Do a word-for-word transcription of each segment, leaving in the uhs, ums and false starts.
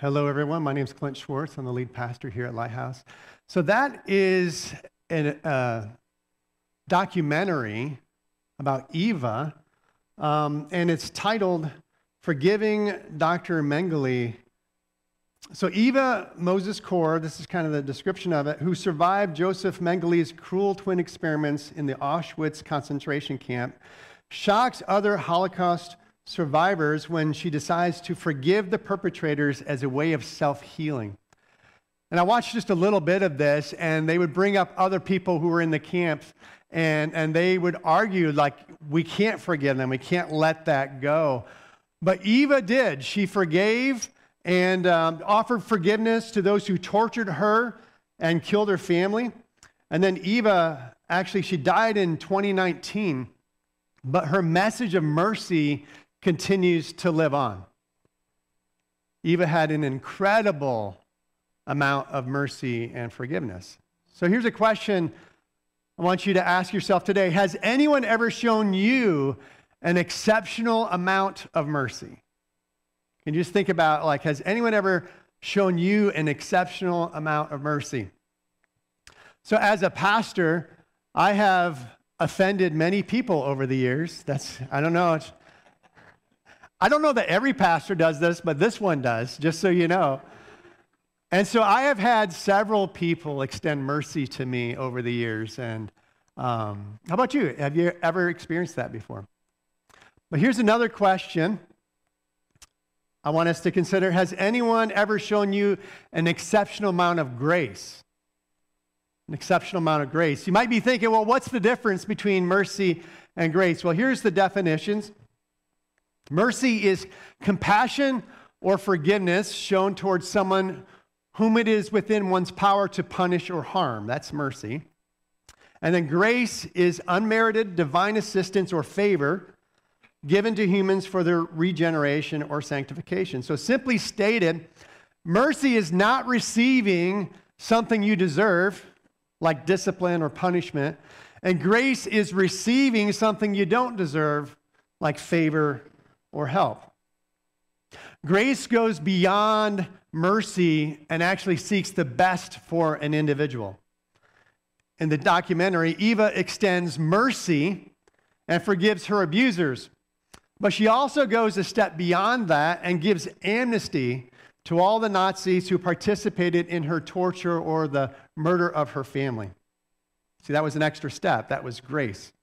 Hello, everyone. My name is Clint Schwartz. I'm the lead pastor here at Lighthouse. So that is a uh, documentary about Eva, um, and it's titled Forgiving Doctor Mengele. So Eva Moses Kor, this is kind of the description of it, who survived Joseph Mengele's cruel twin experiments in the Auschwitz concentration camp, shocks other Holocaust survivors when she decides to forgive the perpetrators as a way of self-healing. And I watched just a little bit of this, and they would bring up other people who were in the camps, and, and they would argue, like, we can't forgive them, we can't let that go. But Eva did. She forgave and um, offered forgiveness to those who tortured her and killed her family. And then Eva, actually, she died in twenty nineteen, but her message of mercy continues to live on. Eva had an incredible amount of mercy and forgiveness. So here's a question I want you to ask yourself today. Has anyone ever shown you an exceptional amount of mercy? Can you just think about, like, has anyone ever shown you an exceptional amount of mercy? So as a pastor, I have offended many people over the years. That's, I don't know, it's, I don't know that every pastor does this, but this one does, just so you know. And so I have had several people extend mercy to me over the years. And um, how about you? Have you ever experienced that before? But here's another question I want us to consider. Has anyone ever shown you an exceptional amount of grace? An exceptional amount of grace. You might be thinking, well, what's the difference between mercy and grace? Well, here's the definitions. Mercy is compassion or forgiveness shown towards someone whom it is within one's power to punish or harm. That's mercy. And then grace is unmerited divine assistance or favor given to humans for their regeneration or sanctification. So simply stated, mercy is not receiving something you deserve, like discipline or punishment, and grace is receiving something you don't deserve, like favor or help. Grace goes beyond mercy and actually seeks the best for an individual. In the documentary, Eva extends mercy and forgives her abusers, but she also goes a step beyond that and gives amnesty to all the Nazis who participated in her torture or the murder of her family. See, that was an extra step. That was grace.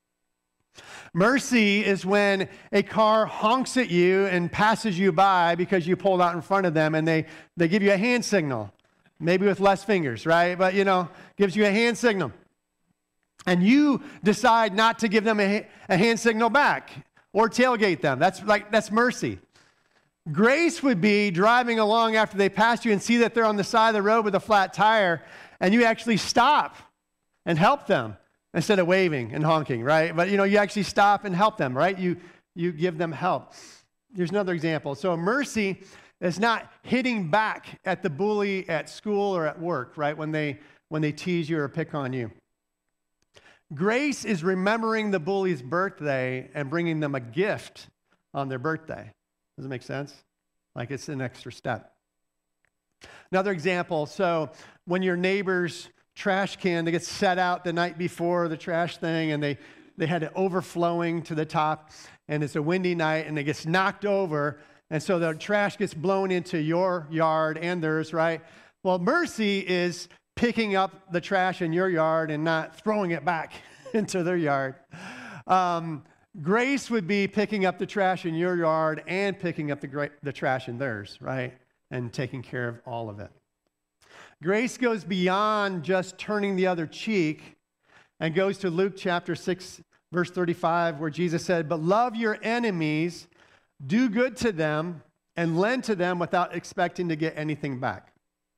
Mercy is when a car honks at you and passes you by because you pulled out in front of them, and they, they give you a hand signal, maybe with less fingers, right? But, you know, gives you a hand signal. And you decide not to give them a, a hand signal back or tailgate them. That's like that's mercy. Grace would be driving along after they pass you and see that they're on the side of the road with a flat tire, and you actually stop and help them instead of waving and honking, right? But, you know, you actually stop and help them, right? You, you give them help. Here's another example. So mercy is not hitting back at the bully at school or at work, right, when they, when they tease you or pick on you. Grace is remembering the bully's birthday and bringing them a gift on their birthday. Does it make sense? Like it's an extra step. Another example, so when your neighbor's trash can, they get set out the night before the trash thing, and they, they had it overflowing to the top, and it's a windy night, and it gets knocked over, and so the trash gets blown into your yard and theirs, right? Well, mercy is picking up the trash in your yard and not throwing it back into their yard. Um, grace would be picking up the trash in your yard and picking up the, gra- the trash in theirs, right? And taking care of all of it. Grace goes beyond just turning the other cheek and goes to Luke chapter six, verse thirty-five, where Jesus said, "But love your enemies, do good to them, and lend to them without expecting to get anything back."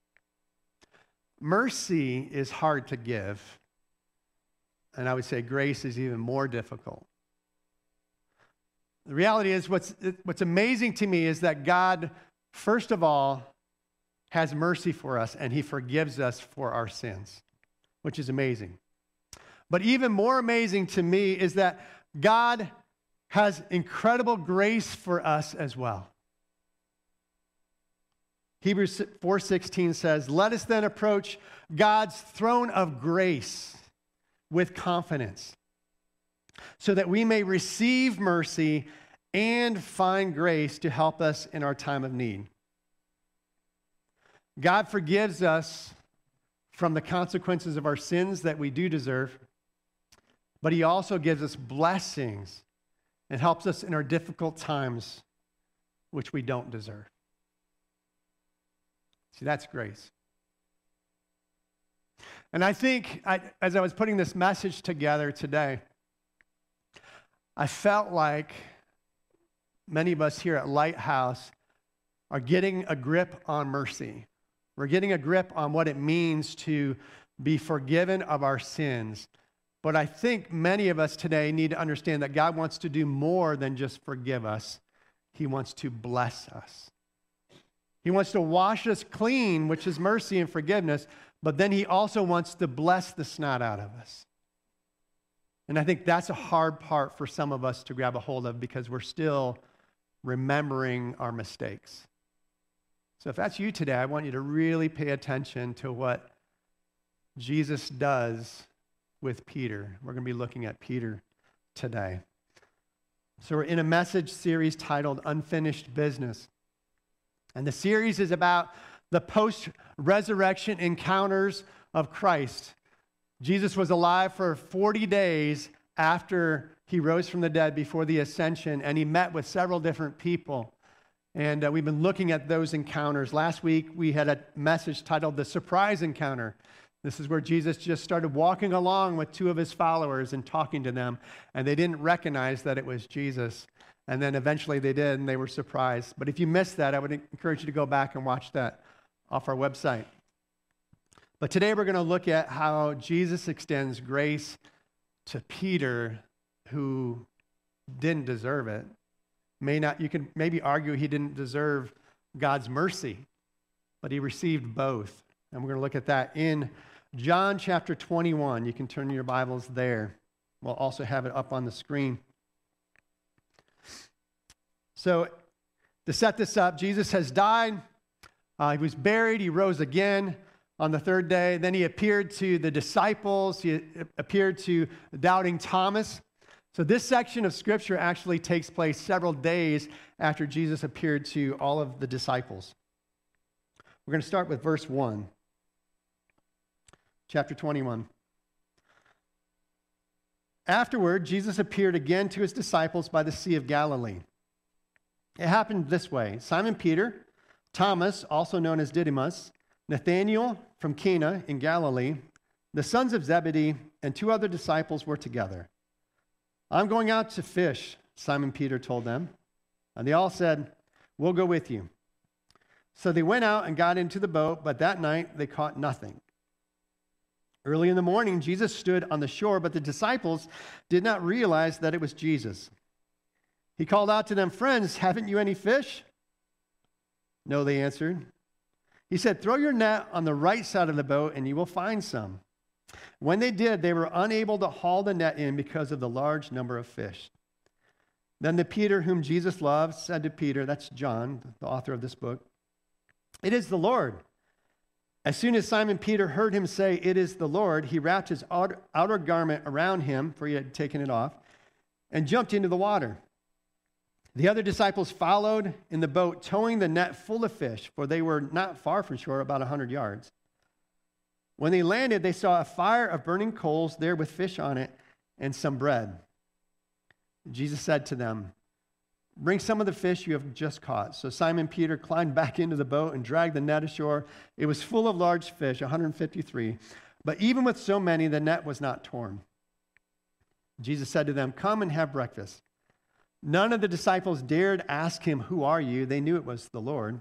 Mercy is hard to give, and I would say grace is even more difficult. The reality is, what's, what's amazing to me is that God, first of all, has mercy for us, and he forgives us for our sins, which is amazing. But even more amazing to me is that God has incredible grace for us as well. Hebrews four sixteen says, "Let us then approach God's throne of grace with confidence, so that we may receive mercy and find grace to help us in our time of need." God forgives us from the consequences of our sins that we do deserve, but he also gives us blessings and helps us in our difficult times, which we don't deserve. See, that's grace. And I think, I, as I was putting this message together today, I felt like many of us here at Lighthouse are getting a grip on mercy. We're getting a grip on what it means to be forgiven of our sins. But I think many of us today need to understand that God wants to do more than just forgive us. He wants to bless us. He wants to wash us clean, which is mercy and forgiveness, but then he also wants to bless the snot out of us. And I think that's a hard part for some of us to grab a hold of because we're still remembering our mistakes. So if that's you today, I want you to really pay attention to what Jesus does with Peter. We're going to be looking at Peter today. So we're in a message series titled Unfinished Business. And the series is about the post-resurrection encounters of Christ. Jesus was alive for forty days after he rose from the dead before the ascension, and he met with several different people. And uh, we've been looking at those encounters. Last week, we had a message titled The Surprise Encounter. This is where Jesus just started walking along with two of his followers and talking to them, and they didn't recognize that it was Jesus. And then eventually they did, and they were surprised. But if you missed that, I would encourage you to go back and watch that off our website. But today we're going to look at how Jesus extends grace to Peter, who didn't deserve it. May not, you can maybe argue he didn't deserve God's mercy, but he received both. And we're going to look at that in John chapter twenty-one. You can turn your Bibles there. We'll also have it up on the screen. So to set this up, Jesus has died. Uh, he was buried. He rose again on the third day. Then he appeared to the disciples. He appeared to doubting Thomas. So this section of Scripture actually takes place several days after Jesus appeared to all of the disciples. We're going to start with verse one, chapter twenty-one. Afterward, Jesus appeared again to his disciples by the Sea of Galilee. It happened this way. Simon Peter, Thomas, also known as Didymus, Nathanael from Cana in Galilee, the sons of Zebedee, and two other disciples were together. "I'm going out to fish," Simon Peter told them. And they all said, "We'll go with you." So they went out and got into the boat, but that night they caught nothing. Early in the morning, Jesus stood on the shore, but the disciples did not realize that it was Jesus. He called out to them, "Friends, haven't you any fish?" "No," they answered. He said, "Throw your net on the right side of the boat and you will find some." When they did, they were unable to haul the net in because of the large number of fish. Then the Peter whom Jesus loved said to Peter, that's John, the author of this book, "It is the Lord." As soon as Simon Peter heard him say, "It is the Lord," he wrapped his outer, outer garment around him, for he had taken it off, and jumped into the water. The other disciples followed in the boat, towing the net full of fish, for they were not far from shore, about a hundred yards. When they landed, they saw a fire of burning coals there with fish on it and some bread. Jesus said to them, "Bring some of the fish you have just caught." So Simon Peter climbed back into the boat and dragged the net ashore. It was full of large fish, one hundred fifty-three. But even with so many, the net was not torn. Jesus said to them, "Come and have breakfast." None of the disciples dared ask him, "Who are you?" They knew it was the Lord.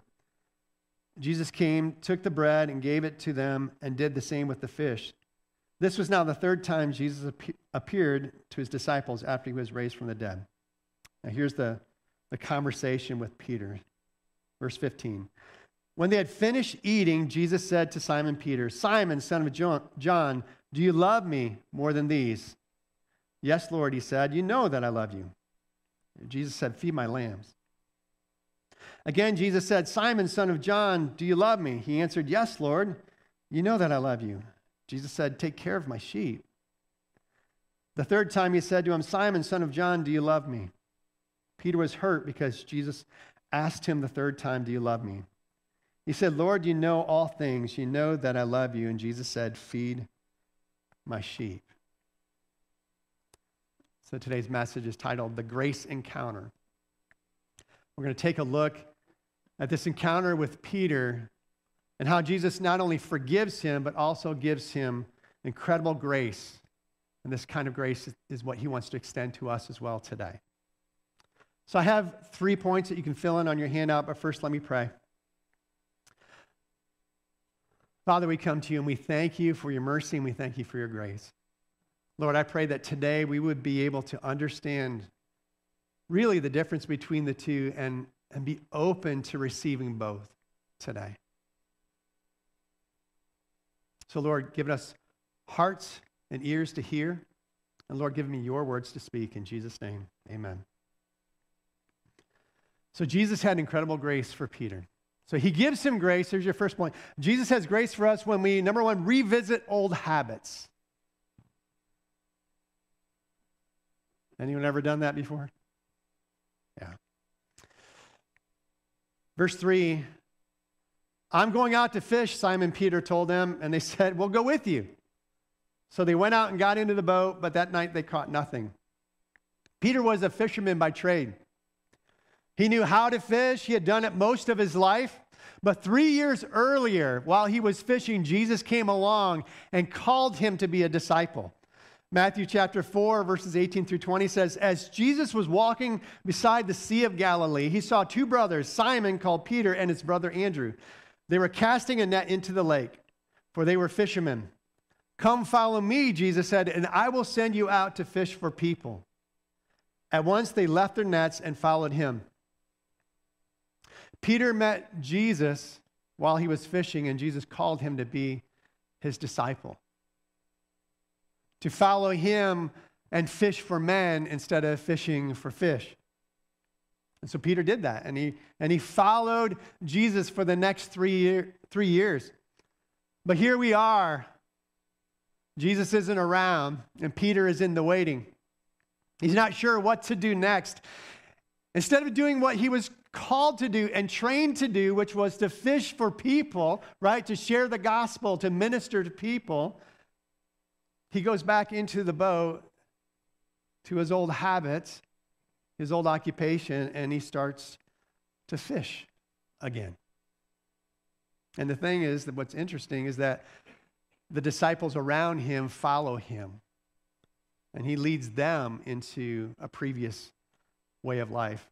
Jesus came, took the bread, and gave it to them, and did the same with the fish. This was now the third time Jesus appeared to his disciples after he was raised from the dead. Now here's the, the conversation with Peter. Verse fifteen. When they had finished eating, Jesus said to Simon Peter, "Simon, son of John, do you love me more than these?" "Yes, Lord," he said. "You know that I love you." Jesus said, "Feed my lambs." Again, Jesus said, Simon, son of John, do you love me? He answered, yes, Lord. You know that I love you. Jesus said, take care of my sheep. The third time he said to him, Simon, son of John, do you love me? Peter was hurt because Jesus asked him the third time, do you love me? He said, Lord, you know all things. You know that I love you. And Jesus said, feed my sheep. So today's message is titled, The Grace Encounter. We're going to take a look at this encounter with Peter and how Jesus not only forgives him, but also gives him incredible grace. And this kind of grace is what he wants to extend to us as well today. So I have three points that you can fill in on your handout, but first let me pray. Father, we come to you and we thank you for your mercy and we thank you for your grace. Lord, I pray that today we would be able to understand really the difference between the two and, and be open to receiving both today. So Lord, give us hearts and ears to hear. And Lord, give me your words to speak. In Jesus' name, amen. So Jesus had incredible grace for Peter. So he gives him grace. Here's your first point. Jesus has grace for us when we, number one, revisit old habits. Anyone ever done that before? Yeah. Verse three, I'm going out to fish, Simon Peter told them, and they said, we'll go with you. So they went out and got into the boat, but that night they caught nothing. Peter was a fisherman by trade. He knew how to fish. He had done it most of his life. But three years earlier, while he was fishing, Jesus came along and called him to be a disciple. Matthew chapter four, verses eighteen through twenty says, as Jesus was walking beside the Sea of Galilee, he saw two brothers, Simon called Peter and his brother Andrew. They were casting a net into the lake, for they were fishermen. Come follow me, Jesus said, and I will send you out to fish for people. At once they left their nets and followed him. Peter met Jesus while he was fishing, and Jesus called him to be his disciple, to follow him and fish for men instead of fishing for fish. And so Peter did that, and he and he followed Jesus for the next three year, three years. But here we are. Jesus isn't around, and Peter is in the waiting. He's not sure what to do next. Instead of doing what he was called to do and trained to do, which was to fish for people, right, to share the gospel, to minister to people, he goes back into the boat to his old habits, his old occupation, and he starts to fish again. And the thing is that what's interesting is that the disciples around him follow him, and he leads them into a previous way of life.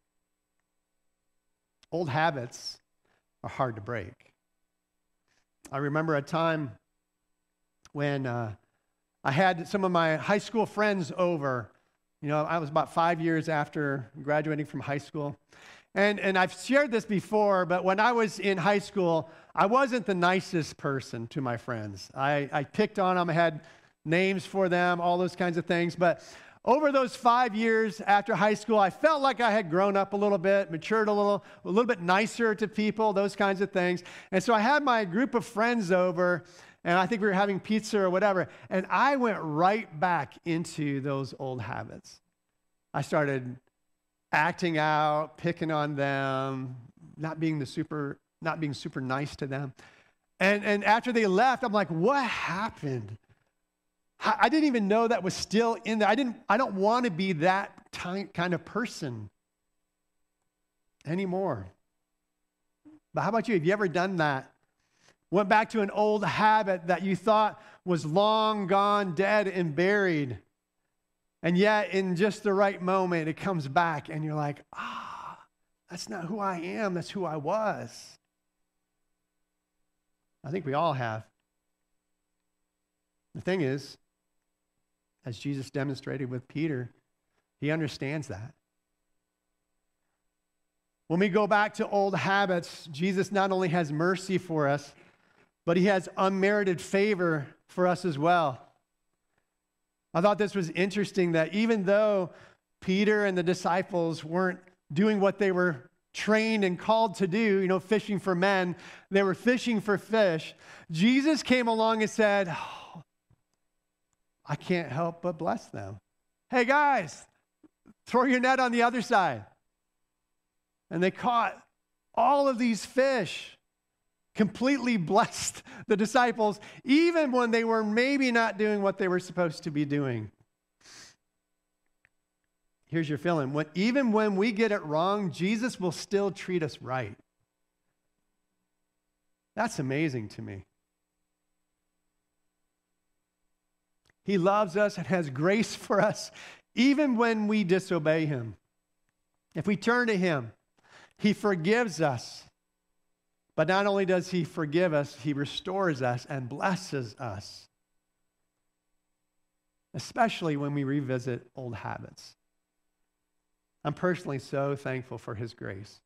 Old habits are hard to break. I remember a time when uh, I had some of my high school friends over. You know, I was about five years after graduating from high school. And, and I've shared this before, but when I was in high school, I wasn't the nicest person to my friends. I, I picked on them, I had names for them, all those kinds of things. But over those five years after high school, I felt like I had grown up a little bit, matured a little, a little bit nicer to people, those kinds of things. And so I had my group of friends over, and I think we were having pizza or whatever, and I went right back into those old habits. I started acting out, picking on them, not being the super, not being super nice to them. And, and after they left, I'm like, what happened? I didn't even know that was still in there. I didn't. I don't want to be that ty- kind of person anymore. But how about you? Have you ever done that? Went back to an old habit that you thought was long gone, dead, and buried. And yet, in just the right moment, it comes back, and you're like, ah, that's not who I am. That's who I was. I think we all have. The thing is, as Jesus demonstrated with Peter, he understands that. When we go back to old habits, Jesus not only has mercy for us, but he has unmerited favor for us as well. I thought this was interesting that even though Peter and the disciples weren't doing what they were trained and called to do, you know, fishing for men. They were fishing for fish. Jesus came along and said, oh, I can't help but bless them. Hey, guys, throw your net on the other side. And they caught all of these fish, completely blessed the disciples, even when they were maybe not doing what they were supposed to be doing. Here's your feeling. When, even when we get it wrong, Jesus will still treat us right. That's amazing to me. He loves us and has grace for us, even when we disobey him. If we turn to him, he forgives us. But not only does he forgive us, he restores us and blesses us, especially when we revisit old habits. I'm personally so thankful for his grace.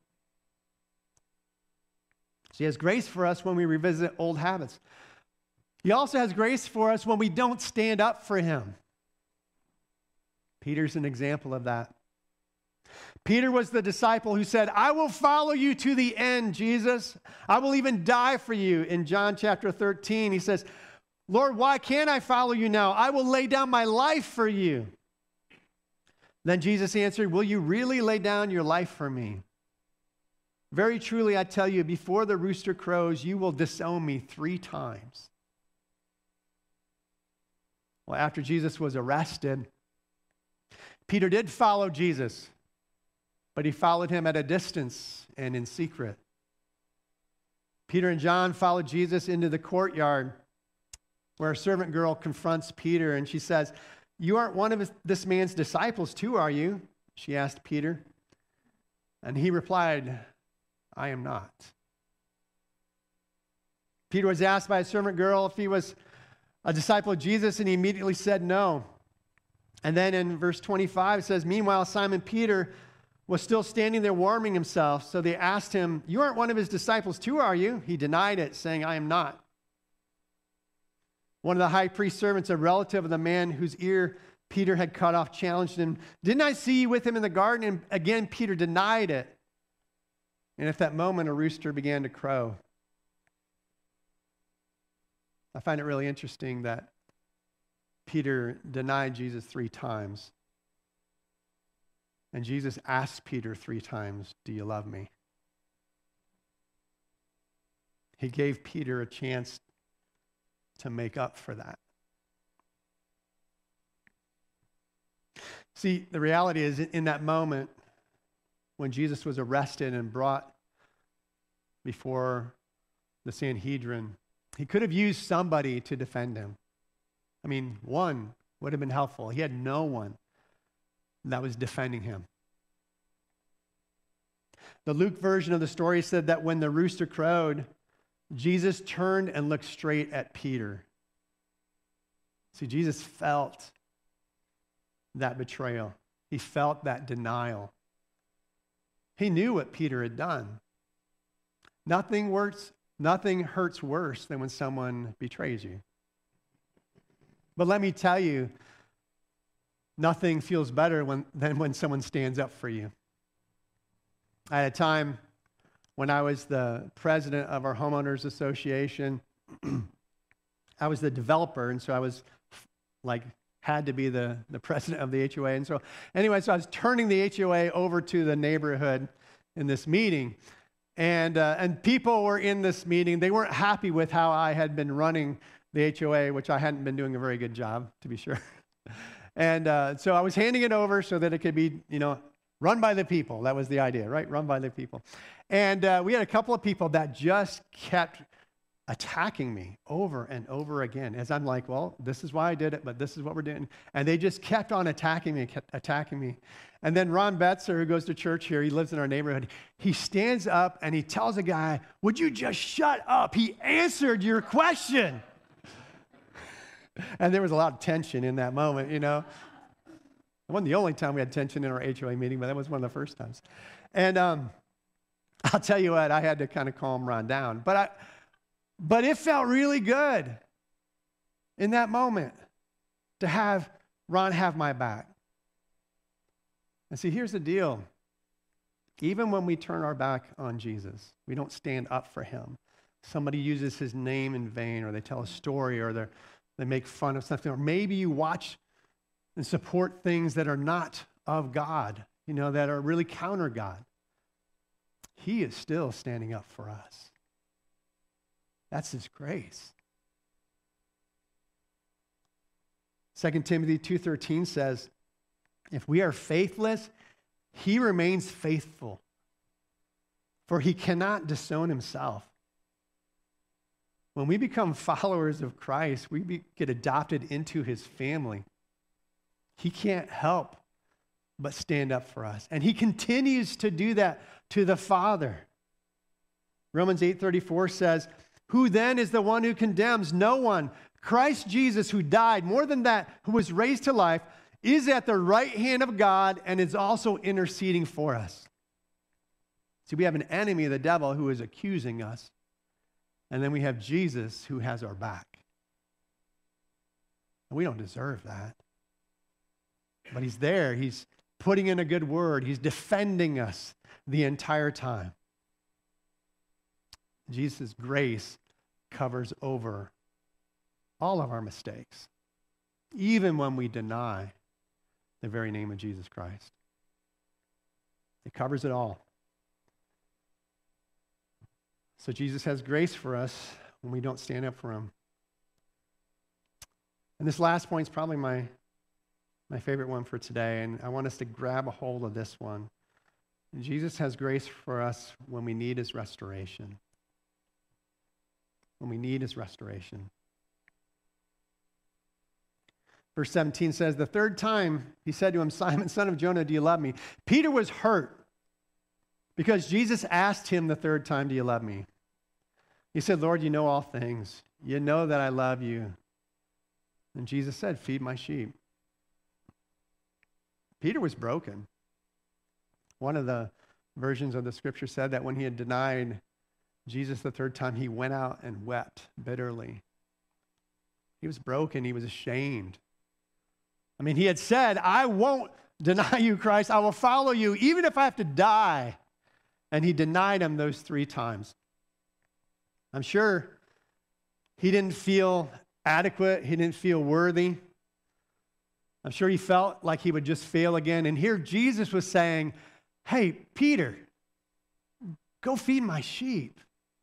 So he has grace for us when we revisit old habits. He also has grace for us when we don't stand up for him. Peter's an example of that. Peter was the disciple who said, I will follow you to the end, Jesus. I will even die for you. In John chapter thirteen, he says, Lord, why can't I follow you now? I will lay down my life for you. Then Jesus answered, will you really lay down your life for me? Very truly, I tell you, before the rooster crows, you will disown me three times. Well, after Jesus was arrested, Peter did follow Jesus, but he followed him at a distance and in secret. Peter and John followed Jesus into the courtyard where a servant girl confronts Peter, and she says, you aren't one of this man's disciples too, are you? She asked Peter. And he replied, I am not. Peter was asked by a servant girl if he was a disciple of Jesus, and he immediately said no. And then in verse twenty-five, it says, meanwhile, Simon Peter was still standing there warming himself. So they asked him, you aren't one of his disciples too, are you? He denied it, saying, I am not. One of the high priest's servants, a relative of the man whose ear Peter had cut off, challenged him, didn't I see you with him in the garden? And again, Peter denied it. And at that moment, a rooster began to crow. I find it really interesting that Peter denied Jesus three times. And Jesus asked Peter three times, do you love me? He gave Peter a chance to make up for that. See, the reality is, in that moment, when Jesus was arrested and brought before the Sanhedrin, he could have used somebody to defend him. I mean, one would have been helpful. He had no one that was defending him. The Luke version of the story said that when the rooster crowed, Jesus turned and looked straight at Peter. See, Jesus felt that betrayal. He felt that denial. He knew what Peter had done. Nothing works, nothing hurts worse than when someone betrays you. But let me tell you, nothing feels better when, than when someone stands up for you. I had a time when I was the president of our homeowners association. I was the developer, and so I was like, had to be the, the president of the H O A. And so anyway, so I was turning the H O A over to the neighborhood in this meeting. And, uh, and people were in this meeting. They weren't happy with how I had been running the H O A, which I hadn't been doing a very good job, to be sure. And uh, so I was handing it over so that it could be, you know, run by the people. That was the idea, right? Run by the people. And uh, we had a couple of people that just kept attacking me over and over again, as I'm like, well, this is why I did it, but this is what we're doing. And they just kept on attacking me, kept attacking me. And then Ron Betzer, who goes to church here, he lives in our neighborhood, he stands up and he tells a guy, would you just shut up? He answered your question. And there was a lot of tension in that moment, you know. It wasn't the only time we had tension in our H O A meeting, but that was one of the first times. And um, I'll tell you what, I had to kind of calm Ron down. But I, but it felt really good in that moment to have Ron have my back. And see, here's the deal. Even when we turn our back on Jesus, we don't stand up for him. Somebody uses his name in vain, or they tell a story, or they make fun of something, or maybe you watch and support things that are not of God, you know, that are really counter God. He is still standing up for us. That's his grace. Second Timothy two thirteen says, if we are faithless, he remains faithful, for he cannot disown himself. When we become followers of Christ, we be, get adopted into his family. He can't help but stand up for us. And he continues to do that to the Father. Romans eight thirty-four says, who then is the one who condemns? No one. Christ Jesus, who died, more than that, who was raised to life, is at the right hand of God and is also interceding for us. See, we have an enemy, the devil, who is accusing us. And then we have Jesus who has our back. And we don't deserve that. But he's there. He's putting in a good word. He's defending us the entire time. Jesus' grace covers over all of our mistakes, even when we deny the very name of Jesus Christ. It covers it all. So Jesus has grace for us when we don't stand up for him. And this last point is probably my, my favorite one for today, and I want us to grab a hold of this one. Jesus has grace for us when we need his restoration. When we need his restoration. Verse seventeen says, the third time he said to him, Simon, son of Jonah, do you love me? Peter was hurt because Jesus asked him the third time, do you love me? He said, Lord, you know all things. You know that I love you. And Jesus said, feed my sheep. Peter was broken. One of the versions of the scripture said that when he had denied Jesus the third time, he went out and wept bitterly. He was broken. He was ashamed. I mean, he had said, I won't deny you, Christ. I will follow you, even if I have to die. And he denied him those three times. I'm sure he didn't feel adequate. He didn't feel worthy. I'm sure he felt like he would just fail again. And here Jesus was saying, hey, Peter, go feed my sheep.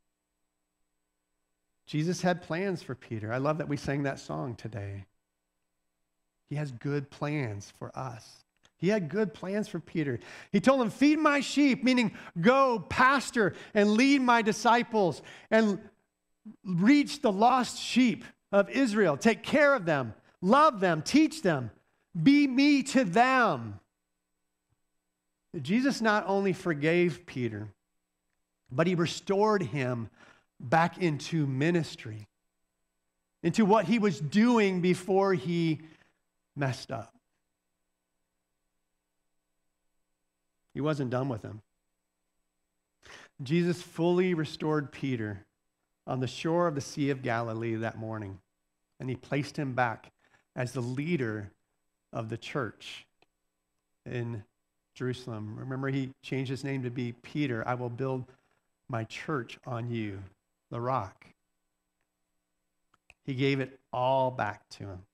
Jesus had plans for Peter. I love that we sang that song today. He has good plans for us. He had good plans for Peter. He told him, feed my sheep, meaning go, pastor, and lead my disciples, and reach the lost sheep of Israel. Take care of them, love them, teach them, be me to them. Jesus not only forgave Peter, but he restored him back into ministry, into what he was doing before he messed up. He wasn't done with him. Jesus fully restored Peter on the shore of the Sea of Galilee that morning, and he placed him back as the leader of the church in Jerusalem. Remember, he changed his name to be Peter. I will build my church on you, the rock. He gave it all back to him.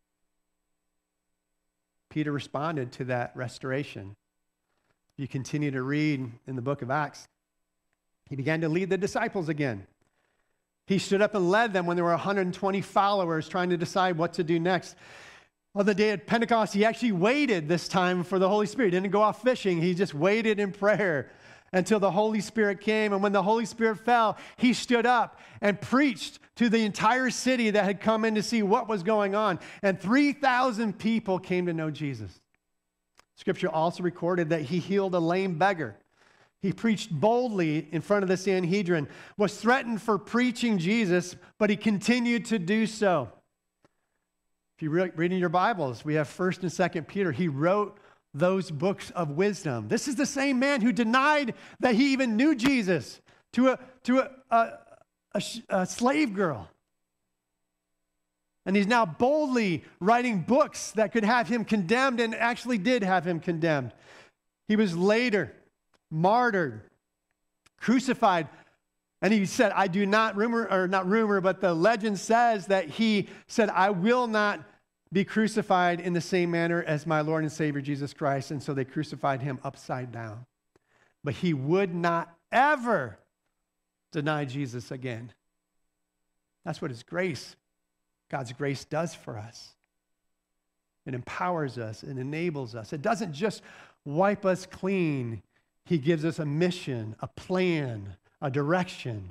Peter responded to that restoration. If you continue to read in the book of Acts, he began to lead the disciples again. He stood up and led them when there were one hundred twenty followers trying to decide what to do next. On the day of Pentecost, he actually waited this time for the Holy Spirit. He didn't go off fishing. He just waited in prayer until the Holy Spirit came. And when the Holy Spirit fell, he stood up and preached to the entire city that had come in to see what was going on. And three thousand people came to know Jesus. Scripture also recorded that he healed a lame beggar. He preached boldly in front of the Sanhedrin, was threatened for preaching Jesus, but he continued to do so. If you read in your Bibles, we have First and Second Peter. He wrote those books of wisdom. This is the same man who denied that he even knew Jesus to a, to a, a, a, a slave girl. And he's now boldly writing books that could have him condemned, and actually did have him condemned. He was later martyred, crucified. And he said, I do not rumor, or not rumor, but the legend says that he said, I will not be crucified in the same manner as my Lord and Savior Jesus Christ. And so they crucified him upside down. But he would not ever deny Jesus again. That's what his grace, God's grace does for us. It empowers us, it enables us. It doesn't just wipe us clean. He gives us a mission, a plan, a direction.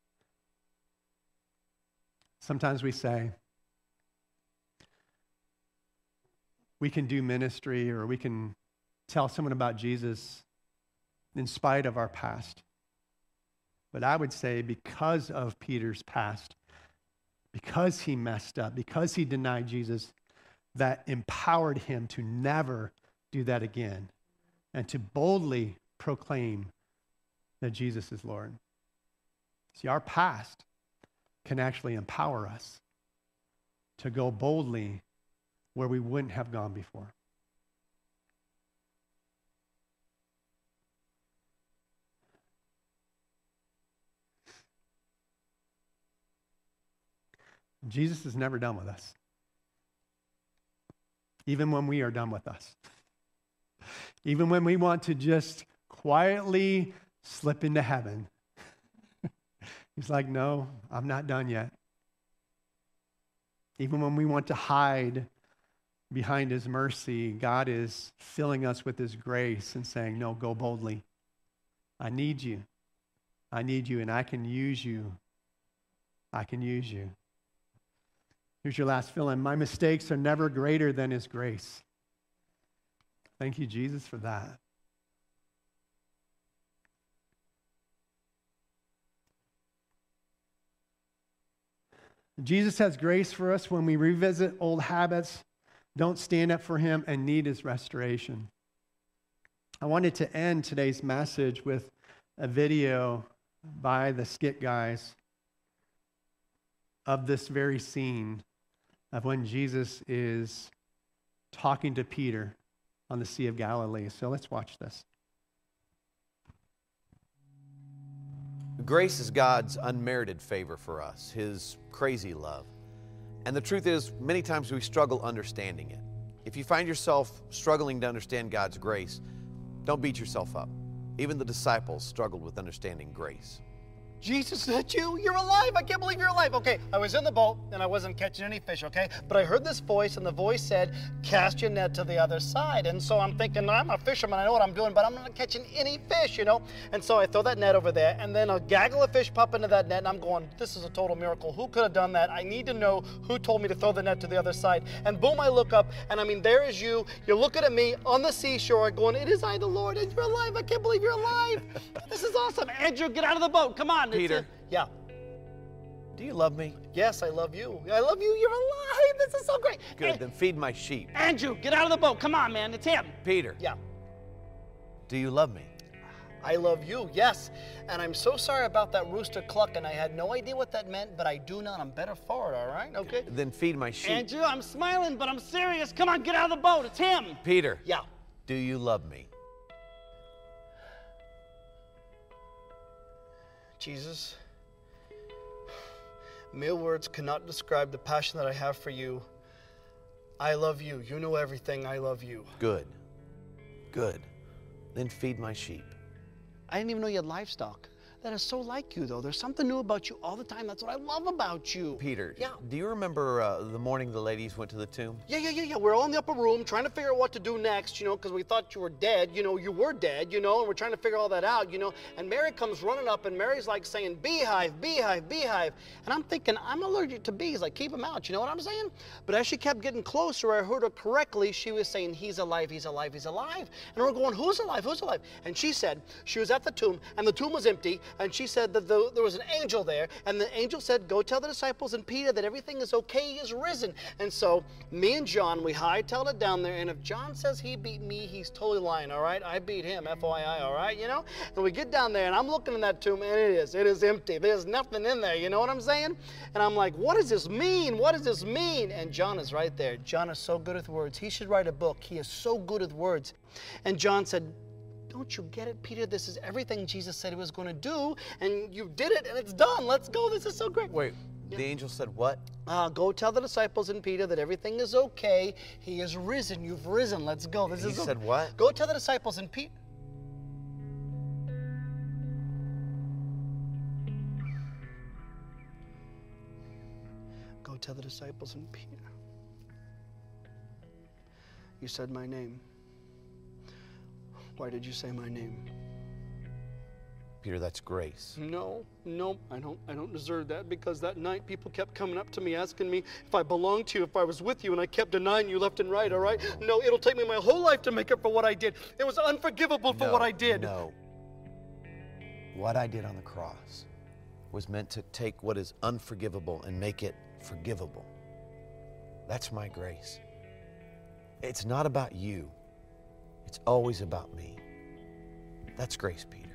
Sometimes we say, we can do ministry or we can tell someone about Jesus in spite of our past. But I would say because of Peter's past, because he messed up, because he denied Jesus, that empowered him to never do that again and to boldly proclaim that Jesus is Lord. See, our past can actually empower us to go boldly where we wouldn't have gone before. Jesus is never done with us, even when we are done with us. Even when we want to just quietly slip into heaven. He's like, no, I'm not done yet. Even when we want to hide behind his mercy, God is filling us with his grace and saying, no, go boldly. I need you. I need you, and I can use you. I can use you. Here's your last fill-in. My mistakes are never greater than his grace. Thank you, Jesus, for that. Jesus has grace for us when we revisit old habits, don't stand up for him, and need his restoration. I wanted to end today's message with a video by the Skit Guys of this very scene of when Jesus is talking to Peter on the Sea of Galilee. So let's watch this. Grace is God's unmerited favor for us, his crazy love. And the truth is, many times we struggle understanding it. If you find yourself struggling to understand God's grace, don't beat yourself up. Even the disciples struggled with understanding grace. Jesus, is that you? You're alive. I can't believe you're alive. Okay, I was in the boat and I wasn't catching any fish, okay? But I heard this voice and the voice said, cast your net to the other side. And so I'm thinking, I'm a fisherman, I know what I'm doing, but I'm not catching any fish, you know? And so I throw that net over there and then a gaggle of fish pop into that net and I'm going, this is a total miracle. Who could have done that? I need to know who told me to throw the net to the other side. And boom, I look up and I mean, there is you. You're looking at me on the seashore going, it is I, the Lord, and you're alive. I can't believe you're alive. This is awesome. Andrew, get out of the boat. Come on. Peter. Yeah. Do you love me? Yes, I love you. I love you. You're alive. This is so great. Good, Hey, then feed my sheep. Andrew, get out of the boat. Come on, man. It's him. Peter. Yeah. Do you love me? I love you, yes. And I'm so sorry about that rooster clucking. I had no idea what that meant, but I do now. I'm better for it, all right? Okay? Then feed my sheep. Andrew, I'm smiling, but I'm serious. Come on, get out of the boat. It's him. Peter. Yeah. Do you love me? Jesus, mere words cannot describe the passion that I have for you. I love you. You know everything. I love you. Good. Good. Then feed my sheep. I didn't even know you had livestock. That is so like you, though. There's something new about you all the time. That's what I love about you. Peter, Yeah. do you remember uh, the morning the ladies went to the tomb? Yeah, yeah, yeah, yeah. We're all in the upper room trying to figure out what to do next, you know, because we thought you were dead. You know, you were dead, you know, and we're trying to figure all that out, you know. And Mary comes running up, and Mary's like saying, beehive, beehive, beehive. And I'm thinking, I'm allergic to bees. Like, keep them out, you know what I'm saying? But as she kept getting closer, I heard her correctly. She was saying, he's alive, he's alive, he's alive. And we're going, who's alive, who's alive? And she said, she was at the tomb, and the tomb was empty, and she said that the, there was an angel there, and the angel said, go tell the disciples and Peter that everything is okay, he is risen. And so me and John, we hightailed it down there, and if John says he beat me, he's totally lying, all right? I beat him, F Y I, all right, you know? And we get down there, and I'm looking in that tomb, and it is, it is empty. There's nothing in there, you know what I'm saying? And I'm like, what does this mean? What does this mean? And John is right there. John is so good with words. He should write a book. He is so good with words. And John said, Don't you get it, Peter? This is everything Jesus said he was going to do, and you did it, and it's done. Let's go. This is so great. Wait, the angel said what? Uh, go tell the disciples and Peter that everything is okay. He is risen. You've risen. Let's go. This He is said what? Go tell the disciples and Peter. Go tell the disciples and Peter. You said my name. Why did you say my name? Peter, that's grace. No, no, I don't I don't deserve that, because that night people kept coming up to me asking me if I belonged to you, if I was with you, and I kept denying you left and right, all right? No, it'll take me my whole life to make up for what I did. It was unforgivable for No, what I did. No. What I did on the cross was meant to take what is unforgivable and make it forgivable. That's my grace. It's not about you. It's always about me. That's grace, Peter.